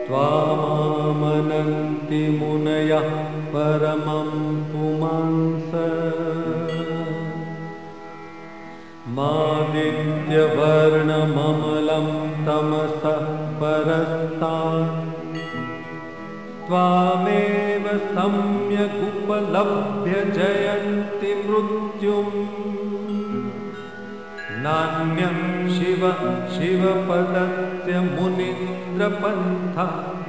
त्वामामनन्ति मुनयः परमं पुमांस मादित्यवर्णममलं तमसः परस्तात् त्वामेव सम्यगुपलभ्य जयन्ति मृत्युम् नान्यं शिवपदस्य मुनीन्द्रपन्थः